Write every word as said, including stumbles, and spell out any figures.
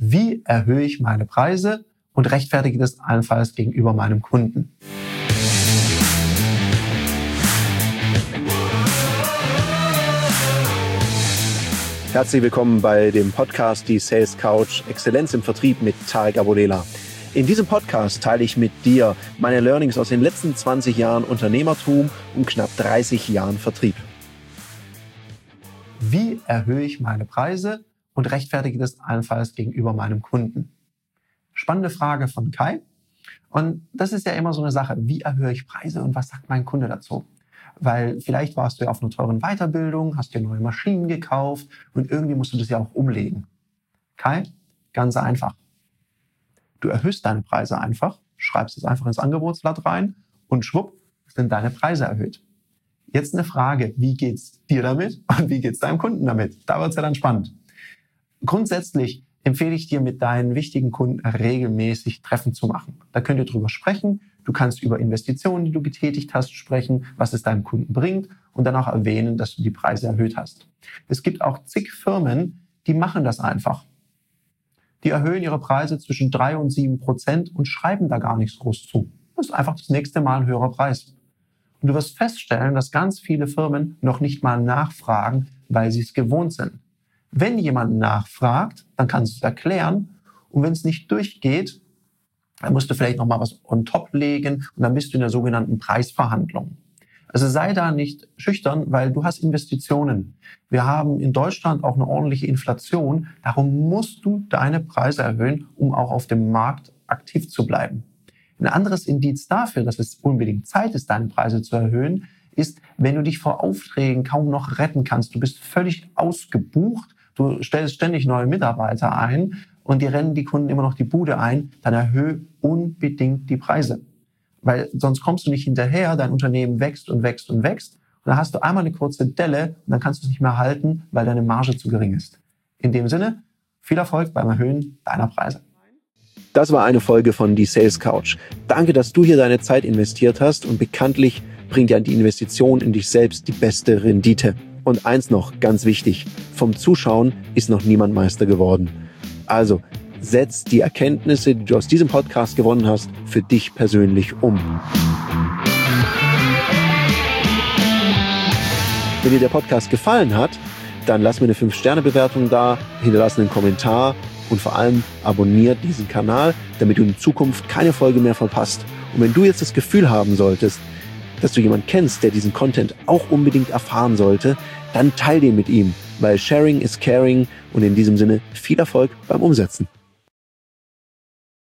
Wie erhöhe ich meine Preise und rechtfertige das allenfalls gegenüber meinem Kunden? Herzlich willkommen bei dem Podcast Die Sales Couch Exzellenz im Vertrieb mit Tarek Abodela. In diesem Podcast teile ich mit dir meine Learnings aus den letzten zwanzig Jahren Unternehmertum und knapp dreißig Jahren Vertrieb. Wie erhöhe ich meine Preise und rechtfertige das allenfalls gegenüber meinem Kunden? Spannende Frage von Kai. Und das ist ja immer so eine Sache, wie erhöhe ich Preise und was sagt mein Kunde dazu? Weil vielleicht warst du ja auf einer teuren Weiterbildung, hast dir neue Maschinen gekauft und irgendwie musst du das ja auch umlegen. Kai, ganz einfach. Du erhöhst deine Preise einfach, schreibst es einfach ins Angebotsblatt rein und schwupp sind deine Preise erhöht. Jetzt eine Frage, wie geht's dir damit und wie geht's deinem Kunden damit? Da wird's ja dann spannend. Grundsätzlich empfehle ich dir, mit deinen wichtigen Kunden regelmäßig Treffen zu machen. Da könnt ihr drüber sprechen. Du kannst über Investitionen, die du getätigt hast, sprechen, was es deinem Kunden bringt und dann auch erwähnen, dass du die Preise erhöht hast. Es gibt auch zig Firmen, die machen das einfach. Die erhöhen ihre Preise zwischen drei und sieben Prozent und schreiben da gar nichts groß zu. Das ist einfach das nächste Mal ein höherer Preis. Und du wirst feststellen, dass ganz viele Firmen noch nicht mal nachfragen, weil sie es gewohnt sind. Wenn jemand nachfragt, dann kannst du es erklären. Und wenn es nicht durchgeht, dann musst du vielleicht noch mal was on top legen und dann bist du in der sogenannten Preisverhandlung. Also sei da nicht schüchtern, weil du hast Investitionen. Wir haben in Deutschland auch eine ordentliche Inflation. Darum musst du deine Preise erhöhen, um auch auf dem Markt aktiv zu bleiben. Ein anderes Indiz dafür, dass es unbedingt Zeit ist, deine Preise zu erhöhen, ist, wenn du dich vor Aufträgen kaum noch retten kannst. Du bist völlig ausgebucht, du stellst ständig neue Mitarbeiter ein und dir rennen die Kunden immer noch die Bude ein, dann erhöhe unbedingt die Preise. Weil sonst kommst du nicht hinterher, dein Unternehmen wächst und wächst und wächst. Und dann hast du einmal eine kurze Delle und dann kannst du es nicht mehr halten, weil deine Marge zu gering ist. In dem Sinne, viel Erfolg beim Erhöhen deiner Preise. Das war eine Folge von Die Sales Couch. Danke, dass du hier deine Zeit investiert hast und bekanntlich bringt ja die Investition in dich selbst die beste Rendite. Und eins noch, ganz wichtig, vom Zuschauen ist noch niemand Meister geworden. Also, setz die Erkenntnisse, die du aus diesem Podcast gewonnen hast, für dich persönlich um. Wenn dir der Podcast gefallen hat, dann lass mir eine fünf Sterne Bewertung da, hinterlass einen Kommentar und vor allem abonniert diesen Kanal, damit du in Zukunft keine Folge mehr verpasst. Und wenn du jetzt das Gefühl haben solltest, dass du jemanden kennst, der diesen Content auch unbedingt erfahren sollte, dann teil den mit ihm, weil Sharing is Caring und in diesem Sinne viel Erfolg beim Umsetzen.